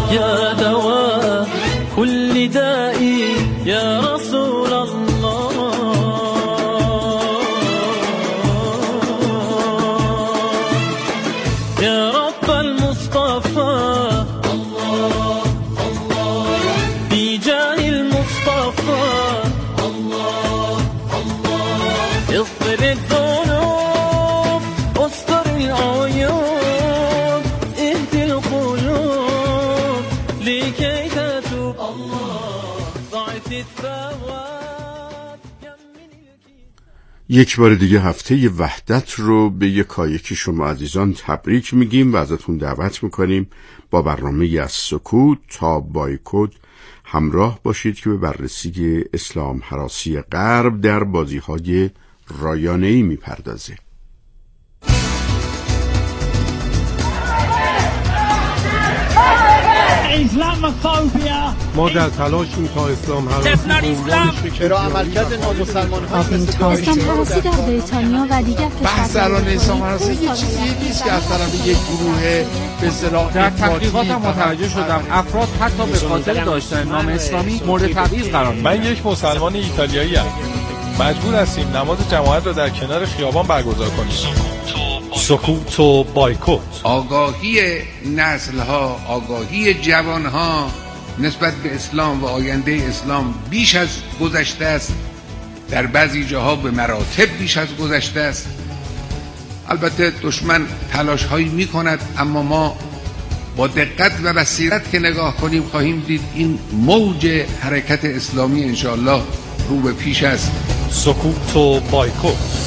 يا دواء كل داء يا رسول الله يا رب المصطفى الله الله بجاه المصطفى الله الله اغفر الذنوب استر العيوب اهدي القلوب لكي تتوب الله ضعف الثواب. یک بار دیگه هفته وحدت رو به یکایک شما عزیزان تبریک میگیم و ازتون دعوت میکنیم با برنامه از سکوت تا بایکوت همراه باشید که به بررسی اسلام هراسی غرب در بازی‌های رایانه‌ای میپردازه. ما در تلاشیم تا اسلام هراسی چرا عملکرد نامسلمان‌ها اسلام هراسی در بریتانیا و دیگر بحث الان اسلام هراسی یه چیزی نیست که از طرف یک گروه به اصطلاح در تحقیقاتم متوجه شدم افراد حتی به خاطر داشتن نام اسلامی مورد تبعیض قرار می‌گیرند. من یک مسلمان ایتالیایی ام. مجبور هستیم نماز جماعت را در کنار خیابان برگزار کنیم. سکوت و بایکوت. آگاهی نسل‌ها، آگاهی جوان‌ها نسبت به اسلام و آینده اسلام بیش از گذشته است، در بعضی جاها به مراتب بیش از گذشته است. البته دشمن تلاش‌هایی می‌کند، اما ما با دقت و بصیرت که نگاه کنیم خواهیم دید این موج حرکت اسلامی انشاءالله رو به پیش است. سکوت و بایکوت.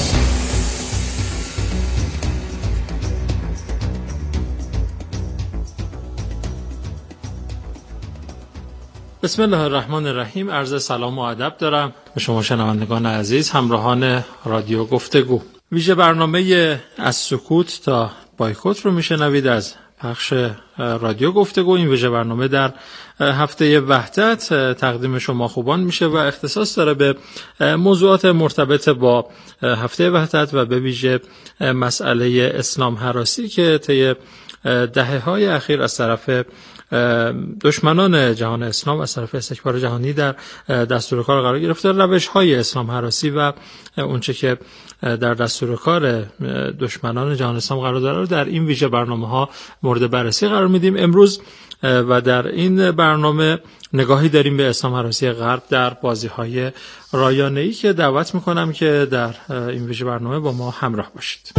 بسم الله الرحمن الرحیم. عرض سلام و ادب دارم به شما شنوندگان عزیز، همراهان رادیو گفتگو. ویژه برنامه از سکوت تا بایکوت رو میشنوید از پخش رادیو گفتگو. این ویژه برنامه در هفته وحدت تقدیم شما خوبان میشه و اختصاص داره به موضوعات مرتبط با هفته وحدت و به ویژه مسئله اسلام هراسی که طی دهه‌های اخیر از طرف دشمنان جهان اسلام از طرف استکبار جهانی در دستور کار قرار گرفته. روش‌های اسلام هراسی و اونچه که در دستور کار دشمنان جهان اسلام قرار داره در این ویژه برنامه‌ها مورد بررسی قرار میدیم. امروز و در این برنامه نگاهی داریم به اسلام هراسی غرب در بازی‌های رایانه‌ای که دعوت می‌کنم که در این ویژه برنامه با ما همراه باشید.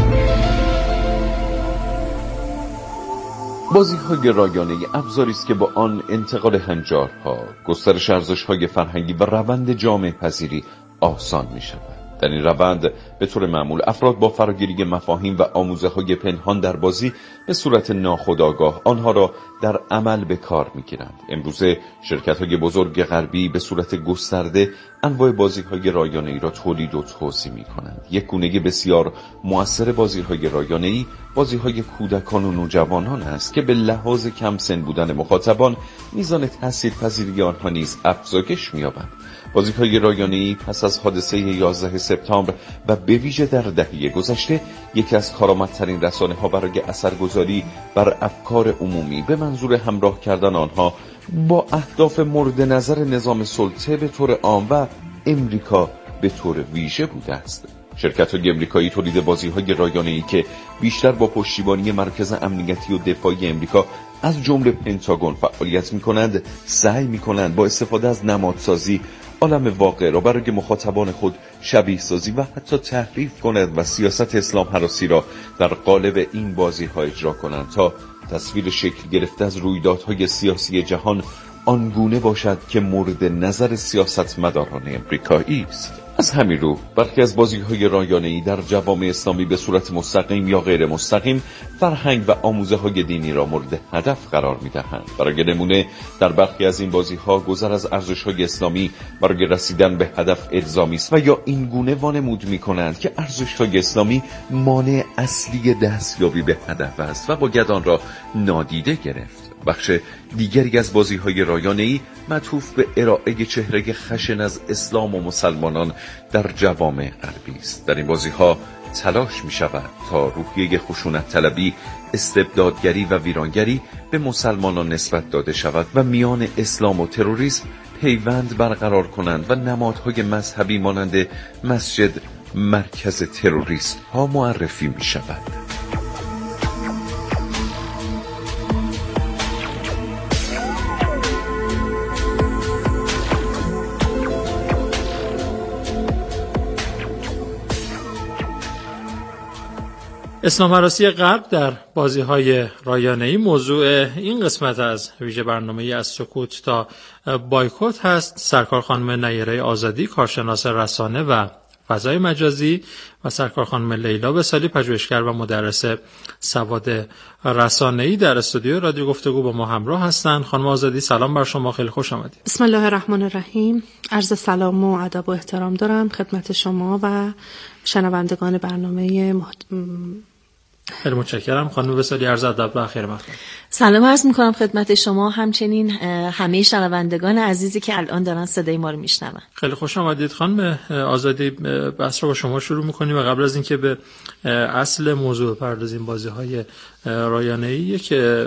بازی‌های رایانه‌ای ابزاری است که با آن انتقال هنجارها، گسترش ارزش‌های فرهنگی و روند جامعه پذیری آسان می‌شود. در این روند به طور معمول افراد با فراگیری مفاهیم و آموزه‌های پنهان در بازی به صورت ناخودآگاه آنها را در عمل به کار می‌گیرند. امروزه شرکت‌های بزرگ غربی به صورت گسترده انواع بازی‌های رایانه‌ای را تولید و توزیع می‌کنند. یک گونه بسیار مؤثر بازی‌های رایانه‌ای بازی‌های کودکان و نوجوانان است که به لحاظ کم سن بودن مخاطبان میزان تاثیرپذیری آنها نیز افزایش می‌یابد. بازی‌های رایانه‌ای پس از حادثه 11 سپتامبر و به ویژه در دهه گذشته یکی از کارآمدترین رسانه‌ها برای اثرگذاری بر افکار عمومی به منظور همراه کردن آنها با اهداف مورد نظر نظام سلطه به طور عام و امریکا به طور ویژه بوده است. شرکت‌های امریکایی تولید بازی‌های رایانه‌ای که بیشتر با پشتیبانی مرکز امنیتی و دفاعی امریکا از جمله پنتاگون فعالیت می‌کنند، سعی می‌کنند با استفاده از نمادسازی عالم واقع را برای مخاطبان خود شبیه سازی و حتی تحریف کنند و سیاست اسلام هراسی را در قالب این بازی‌ها اجرا کنند تا تصویر شکل گرفته از رویدادهای سیاسی جهان آنگونه باشد که مورد نظر سیاستمداران امریکایی است. از همین رو برخی از بازی‌های رایانه‌ای در جوامع اسلامی به صورت مستقیم یا غیر مستقیم فرهنگ و آموزه‌های دینی را مورد هدف قرار می‌دهند. برای نمونه در برخی از این بازی‌ها گذر از ارزش‌های اسلامی برای رسیدن به هدف الزامی است و یا این گونه وانمود می‌کنند که ارزش‌های اسلامی مانع اصلی دستیابی به هدف است و باید آن را نادیده گرفت. بخش دیگری از بازی‌های رایانه‌ای معطوف به ارائه چهره خشن از اسلام و مسلمانان در جوامع غربی است. در این بازی‌ها تلاش می شود تا روحیه خشونت طلبی، استبدادگری و ویرانگری به مسلمانان نسبت داده شود و میان اسلام و تروریسم پیوند برقرار کنند و نمادهای مذهبی مانند مسجد مرکز تروریست ها معرفی می شود. اسلام هراسی غرب در بازی‌های رایانه‌ای موضوع این قسمت از ویژه برنامه از سکوت تا بایکوت هست. سرکار خانم نیره آزادی، کارشناس رسانه و فضای مجازی، و سرکار خانم لیلا وصالی، پژوهشگر و مدرس سواد رسانه‌ای در استودیو رادیو گفتگو با ما همراه هستند. خانم آزادی سلام بر شما، خیلی خوش آمدید. بسم الله الرحمن الرحیم. عرض سلام و ادب و احترام دارم خدمت شما و شنوندگان برنامه خیلی متشکرم. خانم وصالی عرض ادب و خیر مقدم. سلام عرض می‌کنم خدمت شما، همچنین همه شنوندگان عزیزی که الان دارن صدای ما رو میشنون. خیلی خوش آمدید خانم آزادی. بحث رو با شما شروع می‌کنیم و قبل از اینکه به اصل موضوع بپردازیم، بازی‌های رایانه‌ای، که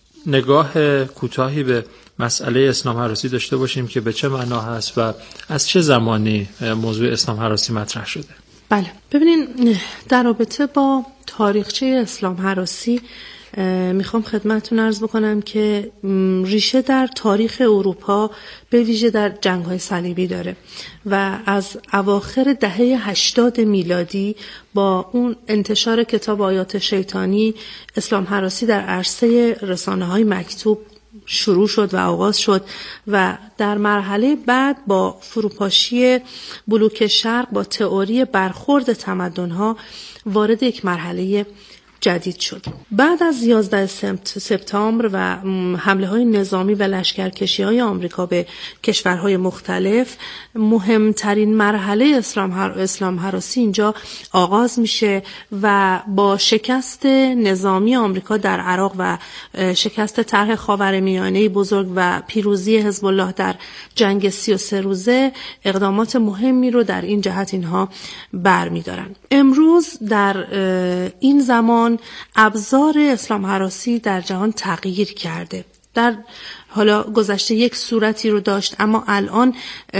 نگاه کوتاهی به مسئله اسلام هراسی داشته باشیم که به چه معنا هست و از چه زمانی موضوع اسلام هراسی مطرح شده. بله، ببینین در رابطه با تاریخچه اسلام هراسی میخوام خدمتتون عرض بکنم که ریشه در تاریخ اروپا به ویژه در جنگ‌های صلیبی داره و از اواخر دهه 80 میلادی با اون انتشار کتاب آیات شیطانی اسلام هراسی در عرصه رسانه‌های مکتوب شروع شد و آغاز شد و در مرحله بعد با فروپاشی بلوک شرق با تئوری برخورد تمدن‌ها وارد یک مرحله جدید شد. بعد از 11 سپتامبر و حمله‌های نظامی و لشکرکشی‌های آمریکا به کشورهای مختلف، مهمترین مرحله اسلام هراسی اینجا آغاز میشه و با شکست نظامی آمریکا در عراق و شکست طرح خاورمیانه بزرگ و پیروزی حزب الله در جنگ 33 روزه اقدامات مهمی رو در این جهت اینها برمی‌دارن. امروز در این زمان ابزار اسلام هراسی در جهان تغییر کرده. در حالا گذشته یک صورتی رو داشت، اما الان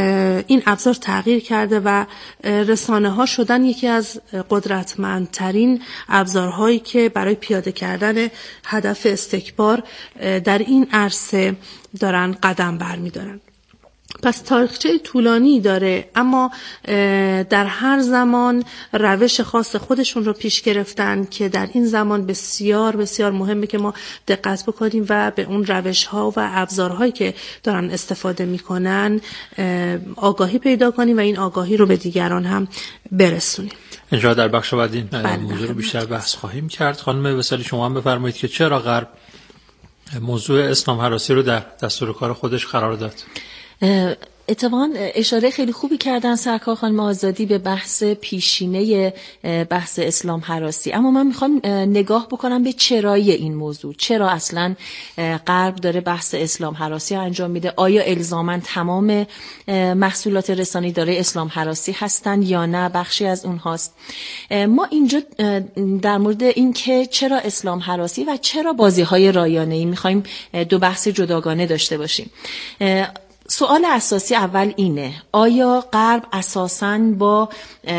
این ابزار تغییر کرده و رسانه ها شدن یکی از قدرتمندترین ابزارهایی که برای پیاده کردن هدف استکبار در این عرصه دارن قدم برمی‌دارن. پس تاریخچه طولانی داره، اما در هر زمان روش خاص خودشون رو پیش گرفتن که در این زمان بسیار بسیار مهمه که ما دقت بکنیم و به اون روش ها و ابزارهایی که دارن استفاده میکنن آگاهی پیدا کنیم و این آگاهی رو به دیگران هم برسونیم. اینجا در بخش بعد این موضوع رو بیشتر بحث خواهیم کرد. خانم وصالی شما هم بفرمایید که چرا غرب موضوع اسلام هراسی رو در دستور کار خودش قرار داد؟ اتفاقاً اشاره خیلی خوبی کردن سرکار خانم آزادی به بحث پیشینه بحث اسلام هراسی، اما من میخوام نگاه بکنم به چرایی این موضوع. چرا اصلاً غرب داره بحث اسلام هراسی انجام میده؟ آیا الزاماً تمام محصولات رسانه‌ای داره اسلام هراسی هستن یا نه بخشی از اونهاست؟ ما اینجا در مورد این که چرا اسلام هراسی و چرا بازی‌های رایانه‌ای میخوایم دو بحث جداگانه داشته باشیم. سوال اساسی اول اینه: آیا غرب اساساً با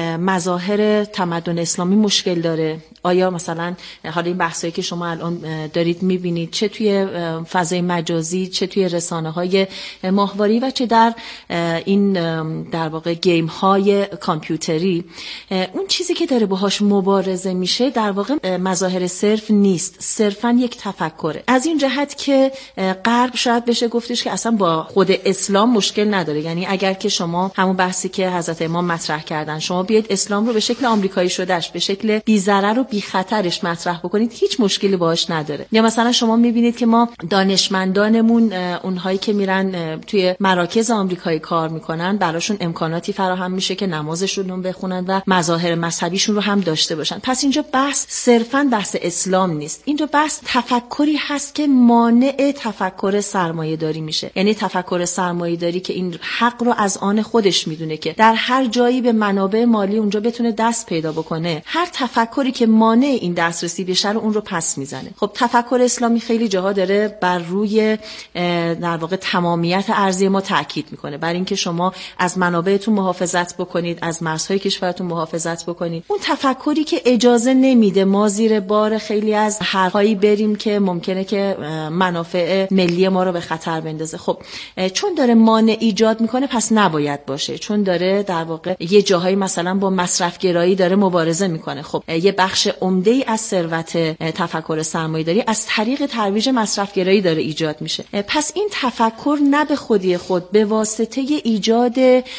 مظاهر تمدن اسلامی مشکل داره؟ آیا مثلا حالا این بحثایی که شما الان دارید میبینید چه توی فضای مجازی، چه توی رسانه‌های ماهواری و چه در این در واقع گیم های کامپیوتری، اون چیزی که داره باهاش مبارزه میشه در واقع مظاهر صرف نیست، صرفاً یک تفکره. از این جهت که غرب شاید بشه گفتش که اصلا با خود اسلام مشکل نداره. یعنی اگر که شما همون بحثی که حضرت امام مطرح کردن، شما بیاید اسلام رو به شکل آمریکایی شدهش، به شکل بی‌ضرر و بی خطرش مطرح بکنید هیچ مشکلی باهاش نداره. یا مثلا شما میبینید که ما دانشمندانمون اونهایی که میرن توی مراکز آمریکایی کار میکنن براشون امکاناتی فراهم میشه که نمازشون رو بخونن و مظاهر مذهبیشون رو هم داشته باشن. پس اینجا بحث صرفاً بحث اسلام نیست، اینجا بحث تفکری هست که مانع تفکر سرمایه‌داری میشه. یعنی تفکر سرمایه‌داری که این حق رو از آن خودش میدونه که در هر جایی به منابع مالی اونجا بتونه دست پیدا بکنه، هر تفکری که مانع این دسترسی بشه رو اون رو پس میزنه. خب تفکر اسلامی خیلی جاها داره بر روی در واقع تمامیت ارضی ما تاکید میکنه، بر اینکه شما از منابعتون محافظت بکنید، از مرزهای کشورتون محافظت بکنید. اون تفکری که اجازه نمیده ما زیر بار خیلی از حرفایی بریم که ممکنه که منافع ملی ما رو به خطر بندازه. خب چون داره مانع ایجاد میکنه پس نباید باشه، چون داره در واقع یه جاهایی مثلا با مصرف گرایی داره مبارزه میکنه. خب یه بخش عمده‌ای از ثروت تفکر سرمایه‌داری از طریق ترویج مصرف گرایی داره ایجاد میشه. پس این تفکر نه به خودی خود به واسطه ایجاد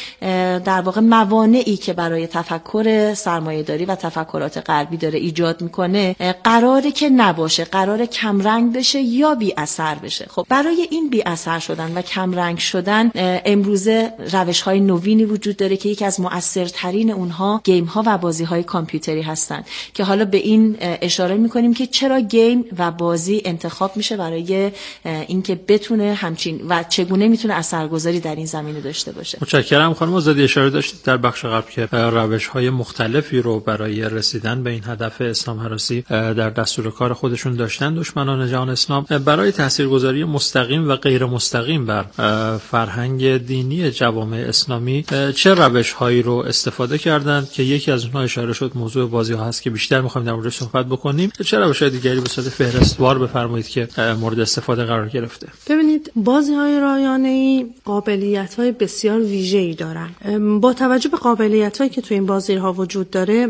در واقع موانعی که برای تفکر سرمایه‌داری و تفکرات غربی داره ایجاد میکنه قراره که نباشه، قراره کم رنگ بشه یا بی اثر بشه. خب برای این بی اثر شدن و کم رنگ شدن امروزه روش‌های نوینی وجود داره که یکی از مؤثرترین اونها گیم ها و بازی های کامپیوتری هستن که حالا به این اشاره میکنیم که چرا گیم و بازی انتخاب میشه برای اینکه بتونه همچین و چگونه میتونه اثرگذاری در این زمینه داشته باشه. متشکرم خانم آزادی. اشاره داشتید در بخش قبل که روش‌های مختلفی رو برای رسیدن به این هدف اسلام هراسی در دستور کار خودشون داشتن دشمنان جهان اسلام. برای تاثیرگذاری مستقیم و غیر مستقیم بر فرهنگ دینی جوامع اسلامی چه روش‌هایی رو استفاده کردند که یکی از اونها اشاره شد موضوع بازی‌ها هست که بیشتر می‌خوایم در موردش صحبت بکنیم. چه روش‌های دیگری به صورت فهرستوار بفرمایید که مورد استفاده قرار گرفته؟ ببینید بازی‌های رایانه‌ای قابلیت‌های بسیار ویژه‌ای دارن. با توجه به قابلیت‌هایی که تو این بازی‌ها وجود داره،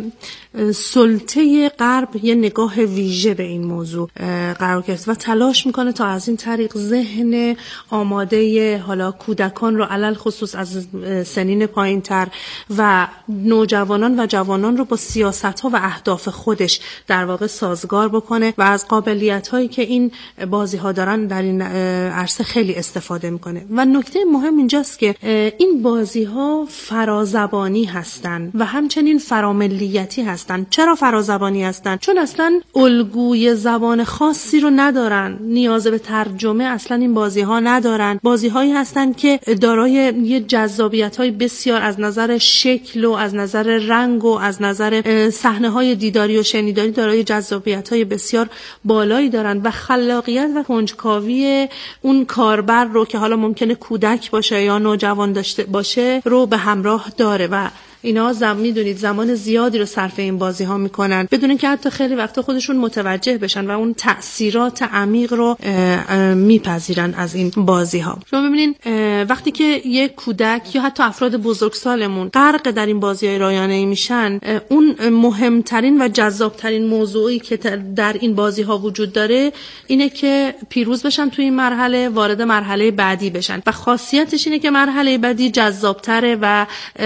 سلطه غرب یه نگاه ویژه به این موضوع قرار گرفت و تلاش میکنه تا از این طریق ذهن آماده حالا کودکان رو علل خصوص از سنین پایین‌تر و نوجوانان و جوانان رو با سیاست‌ها و اهداف خودش در واقع سازگار بکنه و از قابلیت‌هایی که این بازی‌ها دارن در این عرصه خیلی استفاده میکنه. و نکته مهم اینجاست که این بازی‌ها فرازبانی هستن و همچنین فراملیتی هستن. چرا فرازبانی هستن؟ چون اصلا الگوی زبان خاصی رو ندارن، نیاز به ترجمه اصلا این بازی‌ها ندارن. بازی‌هایی هستن که دارای یه جذابیت‌های بسیار از نظر شکل و از نظر رنگ و از نظر صحنه‌های دیداری و شنیداری دارای جذابیت‌های بسیار بالایی دارن و خلاقیت و کنجکاوی اون کاربر رو که حالا ممکنه کودک باشه یا نوجوان داشته باشه رو به همراه داره و اینا میدونید زمان زیادی رو صرف این بازی ها میکنن بدون که حتی خیلی وقتا خودشون متوجه بشن و اون تأثیرات عمیق رو میپذیرن از این بازی ها. شما ببینین وقتی که یک کودک یا حتی افراد بزرگسالمون غرق در این بازی های رایانه‌ای میشن، اون مهمترین و جذابترین موضوعی که در این بازی ها وجود داره اینه که پیروز بشن توی این مرحله، وارد مرحله بعدی بشن و خاصیتش اینه که مرحله بعدی جذابتره و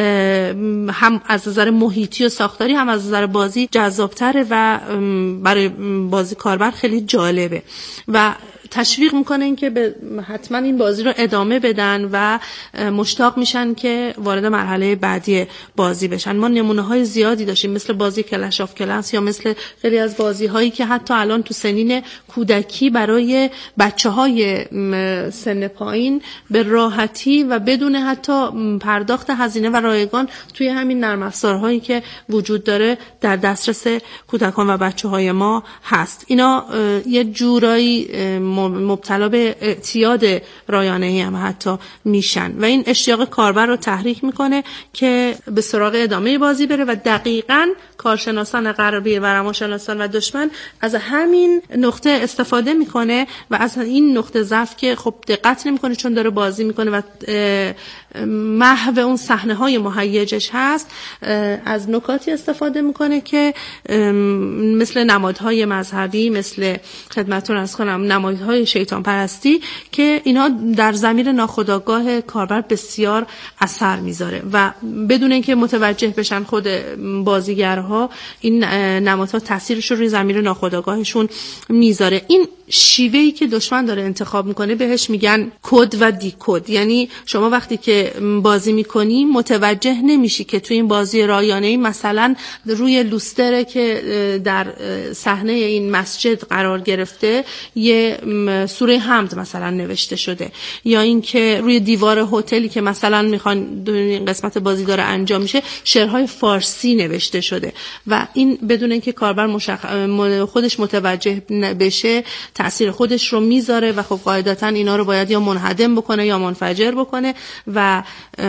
هم از نظر محیطی و ساختاری هم از نظر بازی جذابتره و برای بازی کاربر خیلی جالبه و تشویق میکنه این که حتما این بازی رو ادامه بدن و مشتاق میشن که وارد مرحله بعدی بازی بشن. ما نمونه های زیادی داشتیم مثل بازی کلش آف کلنس یا مثل خیلی از بازی هایی که حتی الان تو سنین کودکی برای بچه های سن پایین به راحتی و بدون حتی پرداخت هزینه و رایگان توی همین نرم افزارهایی که وجود داره در دسترس کودکان و بچه های ما هست. اینا یه جورایی مبتلا به اعتیاد رایانه‌ای هم حتی میشن و این اشتیاق کاربر رو تحریک میکنه که به سراغ ادامه بازی بره و دقیقاً کارشناسان غربی و روانشناسان و دشمن از همین نقطه استفاده میکنه و از این نقطه ضعف که خب دقت نمیکنه چون داره بازی میکنه و محو اون صحنه‌های مهیجش هست هست از نکاتی استفاده میکنه که مثل نمادهای مذهبی، مثل خدمتتون عرض کنم نمادهای شیطان پرستی، که اینا در ضمیر ناخودآگاه کاربر بسیار اثر میذاره و بدون اینکه متوجه بشن خود بازیگرها این نمادها تاثیرش رو روی ضمیر ناخودآگاهشون میذاره. این شیوهی که دشمن داره انتخاب میکنه بهش میگن کد و دیکد. یعنی شما وقتی که بازی میکنی متوجه نمیشی که تو این بازی رایانه‌ای مثلا روی لوستره که در صحنه این مسجد قرار گرفته یه سوره حمد مثلا نوشته شده، یا اینکه روی دیوار هتلی که مثلا میخوان این قسمت بازی داره انجام میشه شعرهای فارسی نوشته شده و این بدون اینکه کاربر خودش متوجه بشه تأثیر خودش رو میذاره و خب قاعدتا اینا رو باید یا منهدم بکنه یا منفجر بکنه و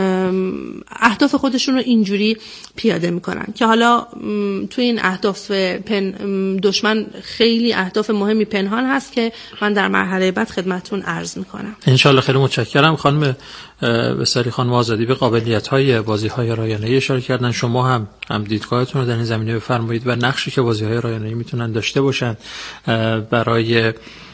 اهداف خودشون رو اینجوری پیاده میکنن که حالا تو این اهداف دشمن خیلی اهداف مهمی پنهان هست که من در مرحله بعد خدمتتون عرض میکنم. انشالله. خیلی متشکرم خانم بسری خانم آزادی. به قابلیت‌های بازی‌های رایانه‌ای اشاره کردن. شما هم دیدگاهتون رو در این زمینه بفرمایید و نقشی که بازی‌های رایانه‌ای میتونن داشته باشن برای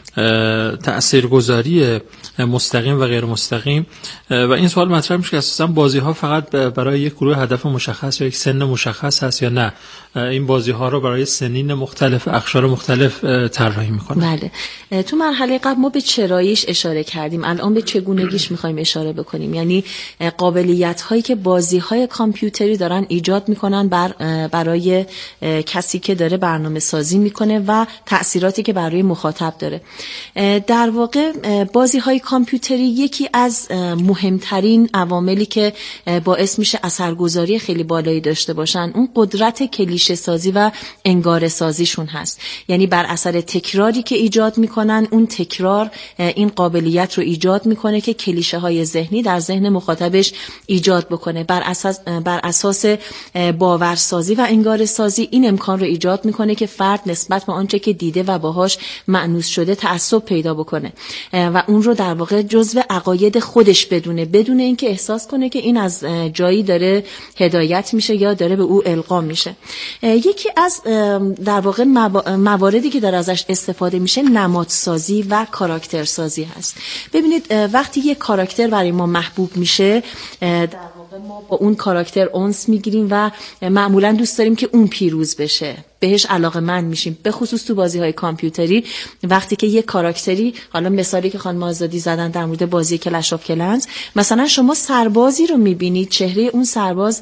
تأثیرگذاری مستقیم و غیر مستقیم. و این سوال مطرح میشه که اساساً بازی‌ها فقط برای یک گروه هدف مشخص یا یک سن مشخص هست یا نه این بازی‌ها رو برای سنین مختلف، اقشار مختلف طراحی می‌کنن؟ بله. تو مرحله قبل ما به چراییش اشاره کردیم، الان به چگونگیش می‌خوایم اشاره بکنیم. یعنی قابلیت‌هایی که بازی‌های کامپیوتری دارن ایجاد می‌کنن برای کسی که داره برنامه‌سازی می‌کنه و تأثیراتی که برای مخاطب داره. در واقع بازی‌های کامپیوتری یکی از مهمترین عواملی که باعث میشه اثرگذاری خیلی بالایی داشته باشن اون قدرت کلیشه سازی و انگاره سازیشون هست. یعنی بر اثر تکراری که ایجاد میکنن اون تکرار این قابلیت رو ایجاد میکنه که کلیشه های ذهنی در ذهن مخاطبش ایجاد بکنه. بر اساس باورسازی و انگاره سازی این امکان رو ایجاد میکنه که فرد نسبت به آنچه که دیده و باهاش مأنوس شده تعصب پیدا بکنه و اون رو در واقع جزو عقاید خودش بدون اینکه احساس کنه که این از جایی داره هدایت میشه یا داره به او القا میشه. یکی از در واقع مواردی که داره ازش استفاده میشه نمادسازی و کاراکترسازی هست. ببینید وقتی یک کاراکتر برای ما محبوب میشه در واقع ما با اون کاراکتر انس میگیریم و معمولا دوست داریم که اون پیروز بشه، بهش علاقه‌مند میشیم. به خصوص تو بازی‌های کامپیوتری وقتی که یک کاراکتری، حالا مثالی که خانم آزادی زدن در مورد بازی کلش آف کلنز، مثلا شما سربازی رو میبینید، چهره اون سرباز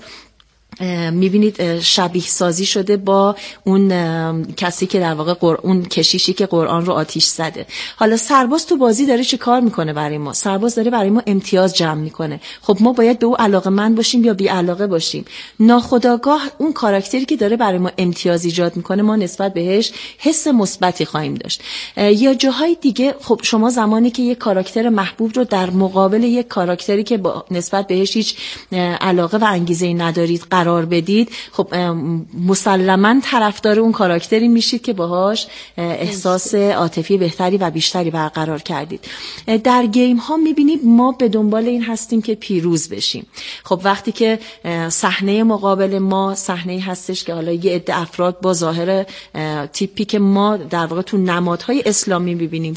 میبینید شبیه سازی شده با اون کسی که در واقع اون کشیشی که قرآن رو آتیش زده. حالا سرباز تو بازی داره چه کار میکنه برای ما؟ سرباز داره برای ما امتیاز جمع میکنه. خب ما باید به او علاقه‌مند باشیم یا بی علاقه باشیم؟ ناخودآگاه اون کاراکتری که داره برای ما امتیاز ایجاد میکنه ما نسبت بهش حس مثبتی خواهیم داشت. یا جاهای دیگه خب شما زمانی که یک کاراکتر محبوب رو در مقابل یک کاراکتری که نسبت بهش هیچ علاقه و انگیزه‌ای ندارید قرار بدید، خب مسلماً طرفدار اون کاراکتری میشید که باهاش احساس عاطفی بهتری و بیشتری برقرار کردید. در گیم ها میبینید ما به دنبال این هستیم که پیروز بشیم. خب وقتی که صحنه مقابل ما صحنه‌ای هستش که حالا یه عده افراد با ظاهر تیپی که ما در واقع تو نمادهای اسلامی میبینیم،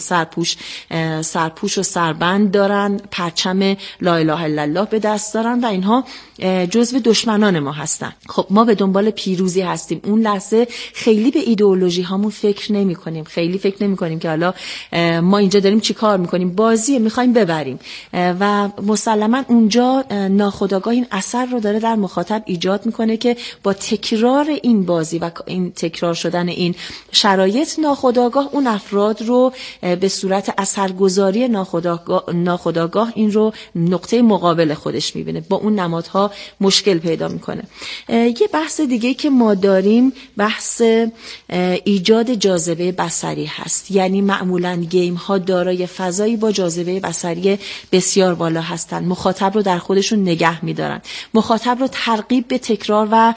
سرپوش و سربند دارن، پرچم لا اله الا الله به دست دارن و اینها جزو دشمنان ما هستن. خب ما به دنبال پیروزی هستیم. اون لحظه خیلی به ایدئولوژی هامون فکر نمی کنیم، خیلی فکر نمی کنیم که حالا ما اینجا داریم چی کار میکنیم، بازی میخوایم ببریم و مسلما اونجا ناخودآگاه این اثر رو داره در مخاطب ایجاد میکنه که با تکرار این بازی و این تکرار شدن این شرایط ناخودآگاه اون افراد رو به صورت اثرگذاری ناخودآگاه این رو نقطه مقابل خودش میبینه، با اون نمادها مشکل پیدا میکنه. یه بحث دیگه که ما داریم بحث ایجاد جاذبه بصری هست. یعنی معمولاً گیم ها دارای فضایی با جاذبه بصری بسیار بالا هستن، مخاطب رو در خودشون نگه میدارن، مخاطب رو ترغیب به تکرار و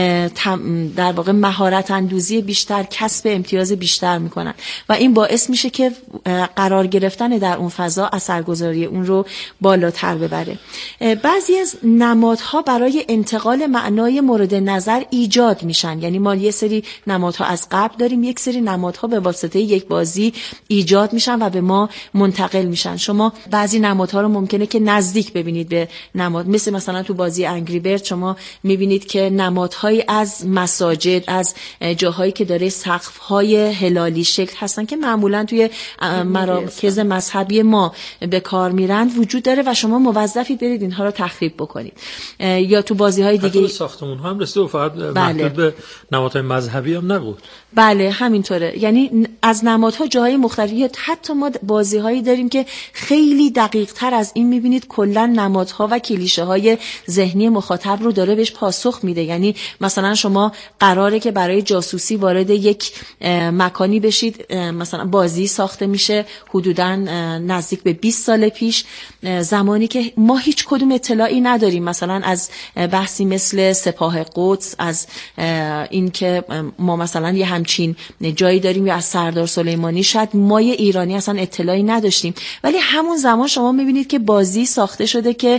در واقع مهارت اندوزی بیشتر، کسب امتیاز بیشتر میکنن و این باعث میشه که قرار گرفتن در اون فضا اثرگذاری اون رو بالاتر ببره. بعضی از نمادها برای انتقال معنای مورد نظر ایجاد میشن. یعنی ما یه سری نمادها از قبل داریم، یک سری نمادها به واسطه یک بازی ایجاد میشن و به ما منتقل میشن. شما بعضی نمادها رو ممکنه که نزدیک ببینید به نماد، مثلا تو بازی انگری برد شما میبینید که نمادهایی از مساجد، از جاهایی که داره سقف‌های هلالی شکل هستن که معمولا توی مراکز مذهبی ما به کار میرند وجود داره و شما موظفید برید اینها رو تخریب بکنید. یا تو بازی‌های دیگه ساختمان‌ها هم رسید و فقط محدود به نمادهای مذهبی هم نبود. بله همینطوره. یعنی از نمادها جاهای مختلفی، حتی ما بازی‌هایی داریم که خیلی دقیق‌تر از این می‌بینید کلاً نمادها و کلیشه‌های ذهنی مخاطب رو داره بهش پاسخ میده. یعنی مثلا شما قراره که برای جاسوسی وارد یک مکانی بشید، مثلا بازی ساخته میشه حدوداً نزدیک به 20 سال پیش، زمانی که ما هیچ کدوم اطلاعی نداریم مثلا از بحثی مثل سپاه قدس، از این که ما مثلا یه همچین جایی داریم یا از سردار سلیمانی، شاید ما یه ایرانی اصلا اطلاعی نداشتیم. ولی همون زمان شما میبینید که بازی ساخته شده که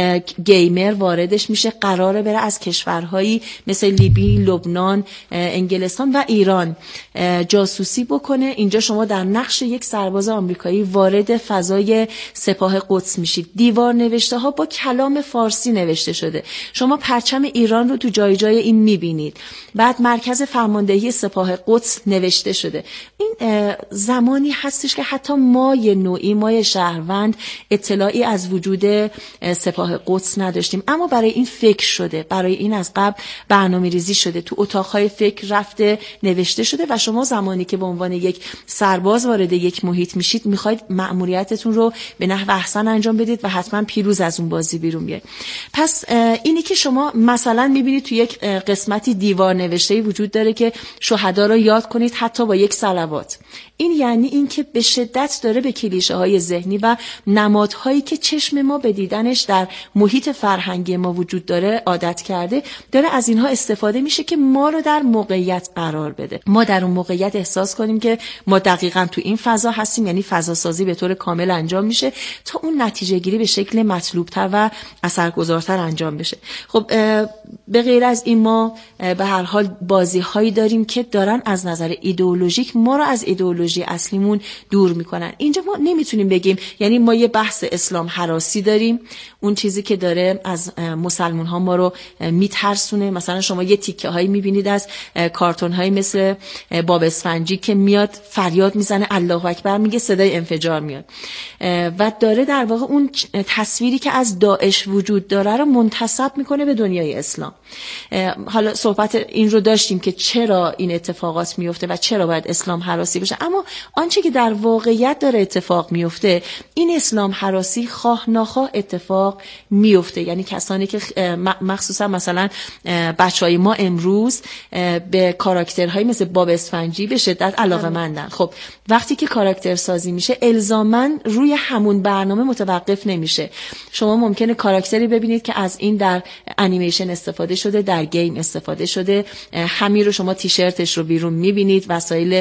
گیمر واردش میشه، قراره بره از کشورهایی مثل لیبی، لبنان، انگلستان و ایران جاسوسی بکنه. اینجا شما در نقش یک سرباز آمریکایی وارد فضای سپاه قدس میشید. دیوار نوشته ها با کلام فارسی نوشته شده. شما پرچم ایران رو تو جای جای این میبینید. بعد مرکز فرماندهی سپاه قدس نوشته شده. این زمانی هستش که حتی ما شهروند اطلاعی از وجود سپاه قدس نداشتیم، اما برای این فکر شده، برای این از قبل برنامه‌ریزی شده، تو اتاق‌های فکر رفته نوشته شده و شما زمانی که به عنوان یک سرباز وارد یک محیط میشید میخواید مأموریتتون رو به نحو احسن انجام بدید و حتما پیروز از اون بازی بیرون بیاید. پس اینی که شما مثلا میبینید تو یک قسمتی دیوار نوشته‌ای وجود داره که شهدا رو یاد کنید حتی با یک صلوات، این یعنی این که به شدت داره به کلیشه‌های ذهنی و نمادهایی که چشم ما به دیدنش در محیط فرهنگی ما وجود داره عادت کرده، داره از اینها استفاده میشه که ما رو در موقعیت قرار بده. ما در اون موقعیت احساس کنیم که ما دقیقاً تو این فضا هستیم، یعنی فضا سازی به طور کامل انجام میشه تا اون نتیجه گیری به شکل مطلوب‌تر و اثرگذارتر انجام بشه. خب به غیر از این ما به هر حال بازی‌هایی داریم که دارن از نظر ایدئولوژیک ما رو از ایدئولوژی اصلیمون دور میکنن. اینجا ما نمیتونیم بگیم، یعنی ما یه بحث اسلام هراسی داریم، اون چیزی که داره از مسلمان ها ما رو میترسونه. مثلا شما یه تیکه هایی میبینید از کارتون هایی مثل باب اسفنجی که میاد فریاد میزنه الله اکبر، میگه صدای انفجار میاد و داره در واقع اون تصویری که از داعش وجود داره رو منتسب میکنه به دنیای اسلام. حالا صحبت این رو داشتیم که چرا این اتفاقات میفته و چرا باید اسلام هراسی بشه، اما آنچه که در واقعیت داره اتفاق میفته، این اسلام هراسی خواه ناخواه اتفاق میفته. یعنی کسانی که مخصوصا مثلا بچهای ما امروز به کاراکترهایی مثل باب اسفنجی به شدت علاقه‌مندن. خب وقتی که کاراکتر سازی میشه الزاماً روی همون برنامه متوقف نمیشه. شما ممکنه کاراکتری ببینید که از این در انیمیشن استفاده شده، در گیم استفاده شده، همین رو شما تیشرتش رو بیرون میبینید، وسایل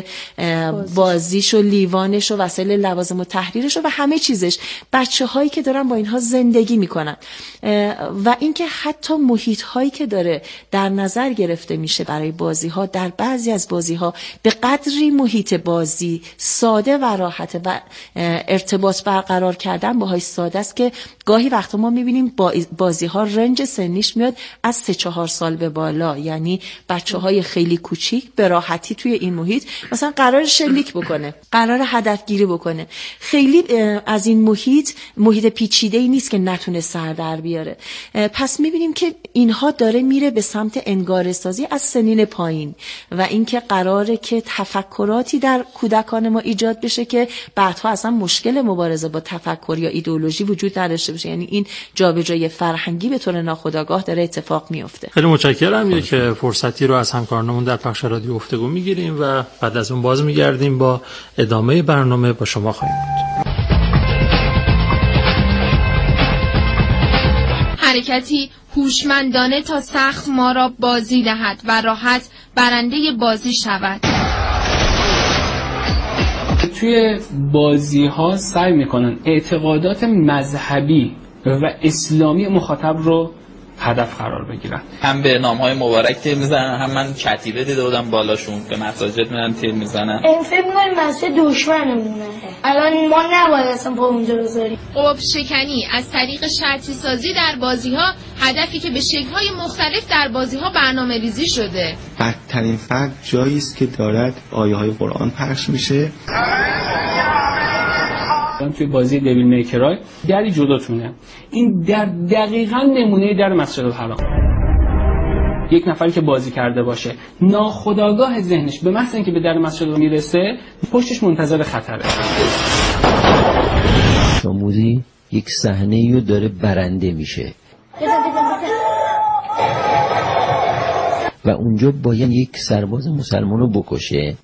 بازیش و لیوانش و وسایل لوازم و تحریرش و همه چیزش، بچه‌هایی که دارن با اینها زندگی میکنن و اینکه حتی محیط‌هایی که داره در نظر گرفته میشه برای بازی‌ها، در بعضی از بازی‌ها به قدری محیط بازی ساده و راحته و ارتباط برقرار کردن باهاش ساده است که گاهی وقتا ما میبینیم بازی‌ها رنج سنیش میاد از 3-4 سال به بالا. یعنی بچه‌های خیلی کوچیک به راحتی توی این محیط مثلا قرار شلیک بکنه، قرار هدفگیری بکنه، خیلی از این محیط پیچیده‌ای نیست که نتونه سر در بیاره. پس میبینیم که اینها داره میره به سمت انگاره‌سازی از سنین پایین و اینکه قراره که تفکراتی در کودکان ما ایجاد بشه که بعدها اصلا مشکل مبارزه با تفکر یا ایدئولوژی وجود نداشته باشه. یعنی این جابجایی فرهنگی به طور ناخودآگاه داره اتفاق میفته. خیلی متشکرم. یک فرصتی رو از همکارانمون در پخش رادیو گفتگو میگیریم و بعد از اون باز میگردیم با ادامه برنامه با شما خواهیم بود. حرکتی هوشمندانه تا سخت ما را بازی دهد و راحت برنده بازی شود. توی بازی ها سعی میکنن اعتقادات مذهبی و اسلامی مخاطب رو هدف قرار بگیرن. هم به نام‌های مبارک تیر میزنن، هم من کتیبه دیده بودم بالاشون به مساجد میرن تیر میزنن. این فکر می‌کنم مسجد دشمنمونه. الان ما نباید اصلا پا اونجا بذاریم. قب شکنی از طریق شرطی سازی در بازی‌ها، هدفی که به شکل‌های مختلف در بازی‌ها برنامه‌ریزی شده. بدترین فرد جایی است که دارد آیه‌های قرآن پخش میشه. توی بازی دیویل میکرای دری جلوتونه، این در دقیقاً نمونه در مسجد الحرام. یک نفری که بازی کرده باشه ناخودآگاه ذهنش به محض اینکه به در مسجد میرسه پشتش منتظر خطره. شاموزی یک صحنه‌ای رو داره برنده میشه و اونجا باید یک سرباز مسلمان رو بکشه.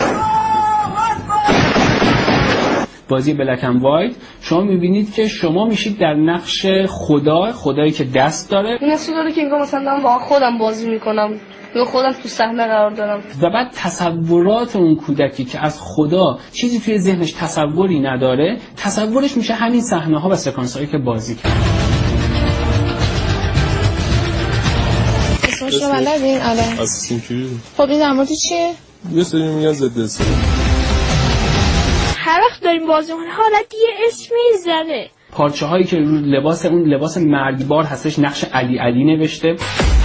بازی بلک اند وایت شما میبینید که شما میشید در نقش خدایی که دست داره. این اصلا داره که انگار مثلا با خودم بازی میکنم یا خودم تو صحنه قرار دارم و بعد تصورات اون کودکی که از خدا چیزی توی ذهنش تصوری نداره، تصورش میشه همین صحنه ها و سکانس هایی که بازی کرد. اسمش رو بلدین؟ آره. اساسین کریده. خب این در مورد چیه؟ یه سری میگن ضد اسلام. هر وقت داریم بازی می‌کنیم حالت یه اسمی زده. پارچه هایی که رو لباس اون لباس مرگبار هستش نقش علی نوشته.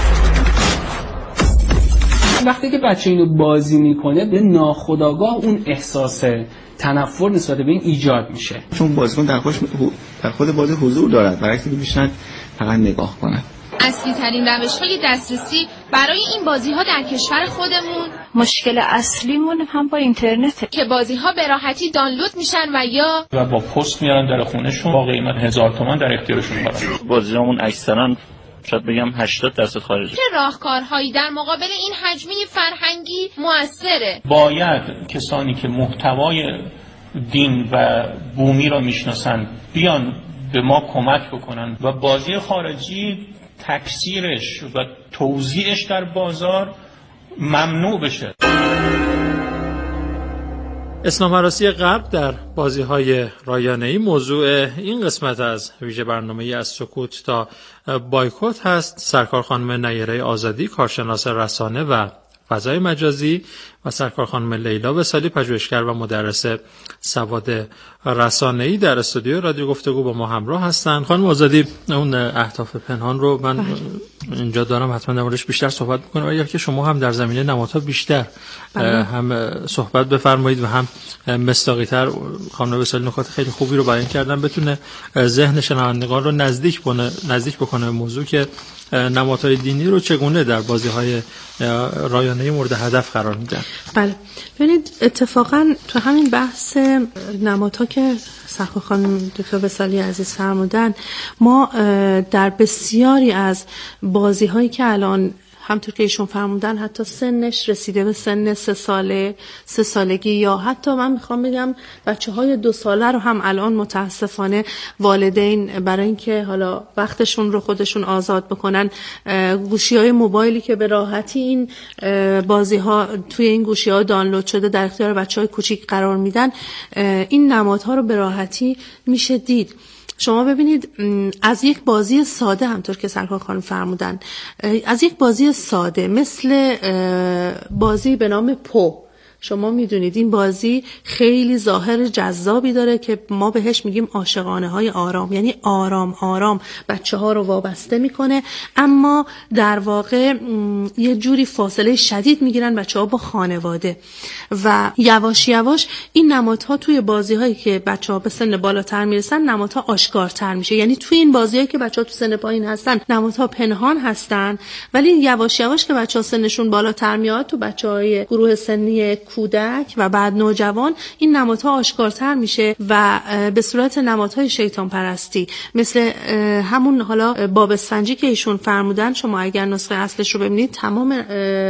وقتی که بچه اینو بازی میکنه به ناخودآگاه اون احساس تنفر نسبت به این ایجاد میشه، چون بازیکن در خود بازی حضور دارد برای اینکه بیشتر فقط نگاه کنه. اصلی ترین روش‌های دسترسی برای این بازی‌ها در کشور خودمون مشکل اصلیمون هم با اینترنته که بازی‌ها به راحتی دانلود میشن و با پست میارن در خونه‌شون با قیمت 1000 تومان در اختیارشون قرار. بازیامون اکثرا شاید بگم 80% خارجه. چه راهکارهایی در مقابل این حجمه فرهنگی موثره؟ باید کسانی که محتوای دین و بومی را میشناسن بیان به ما کمک بکنن و بازی خارجی تکثیرش و توزیعش در بازار ممنوع بشه. اسلام هراسی غرب در بازی‌های رایانه‌ای موضوع این قسمت از ویژه برنامه از سکوت تا بایکوت هست. سرکار خانم نیره آزادی، کارشناس رسانه و فضای مجازی، و سرکار خانم لیلا وصالی، پژوهشگر و مدرس سواد رسانه‌ای در استودیو رادیو گفتگو با ما همراه هستند. خانم آزادی، اون اهداف پنهان رو من اینجا دارم حتما در موردش بیشتر صحبت می‌کنم، اگر که شما هم در زمینه نمادها بیشتر هم صحبت بفرمایید و هم مصداقی‌تر. خانم وصالی نکات خیلی خوبی رو بیان کردن، بتونه ذهن شنوندگان رو نزدیک بکنه به موضوع که نمادهای دینی رو چگونه در بازی‌های رایانه‌ای مورد هدف قرار میدن. بله، ببینید اتفاقا تو همین بحث نمادها که سرکار خانم دکتر وصالی عزیز فرمودن، ما در بسیاری از بازی‌هایی که الان همطور که ایشون فرمودن حتی سنش رسیده به سن 3 سالگی یا حتی من میخوام بگم بچه‌های 2 ساله رو هم الان متاسفانه والدین برای اینکه حالا وقتشون رو خودشون آزاد بکنن، گوشی‌های موبایلی که به راحتی این بازی‌ها توی این گوشی‌ها دانلود شده در اختیار بچه‌های کوچیک قرار میدن، این نمادها رو به راحتی میشه دید. شما ببینید از یک بازی ساده، همطور که سرکار خانم فرمودن، از یک بازی ساده مثل بازی به نام پو، شما میدونید این بازی خیلی ظاهر جذابی داره که ما بهش میگیم عاشقانه های آرام، یعنی آرام آرام بچه ها رو وابسته میکنه، اما در واقع یه جوری فاصله شدید میگیرن بچه ها با خانواده و یواش یواش این نمادها توی بازی هایی که بچه ها به سن بالاتر میرسن نمادها آشکارتر میشه. یعنی توی این بازی هایی که بچه ها تو سن پایین هستن نمادها پنهان هستن، ولی یواش یواش که بچه ها سنشون بالاتر میاد تو بچه های گروه سنی کودک و بعد نوجوان این نمادها آشکارتر میشه و به صورت نمادهای شیطان پرستی مثل همون حالا باب اسفنجی که ایشون فرمودن، شما اگر نسخه اصلش رو ببینید تمام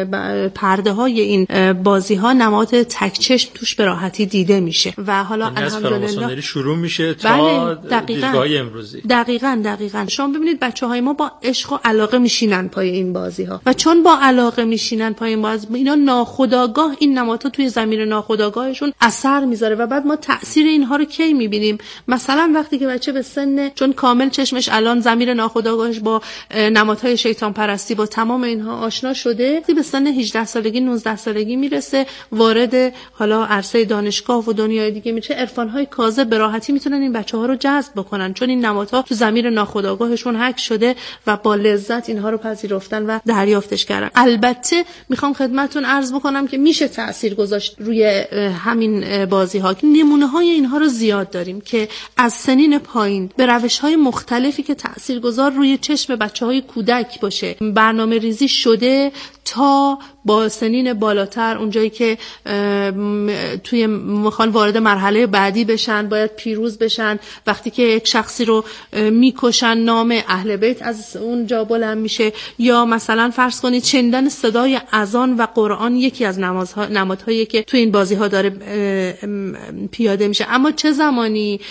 پرده های این بازی ها نماد تکچشم توش به راحتی دیده میشه و حالا الحمدلله شروع میشه تا دیدگاه امروزی. دقیقاً شما ببینید بچهای ما با عشق و علاقه میشینن پای این بازی ها و چون با علاقه میشینن پای این بازی اینا ناخودآگاه این نمادها ها توی ضمیر ناخودآگاهشون اثر میذاره و بعد ما تأثیر اینها رو کی میبینیم؟ مثلا وقتی که بچه به سن، چون کامل چشمش الان ضمیر ناخودآگاهش با نمادهای شیطان پرستی با تمام اینها آشنا شده، به سن 18 سالگی 19 سالگی میرسه، وارد حالا عرصه دانشگاه و دنیای دیگه میشه، عرفان‌های کاذب به راحتی میتونن این بچه‌ها رو جذب بکنن، چون این نمادها تو ضمیر ناخودآگاهشون حک شده و با لذت اینها رو پذیرفتن و دریافتش کردن. البته میخوام خدمتتون عرض بکنم که میشه تأثیر گذاشت روی همین بازی‌ها. نمونه‌های اینها رو زیاد داریم که از سنین پایین به روش‌های مختلفی که تأثیرگذار روی چشم بچه‌های کودک باشه برنامه‌ریزی شده تا با سنین بالاتر، اونجایی که توی میخوان وارد مرحله بعدی بشن، باید پیروز بشن، وقتی که یک شخصی رو میکشن نام اهل بیت از اونجا بلند میشه، یا مثلا فرض کنید شنیدن صدای اذان و قرآن یکی از نمادهایی که توی این بازی ها داره پیاده میشه. اما چه زمانی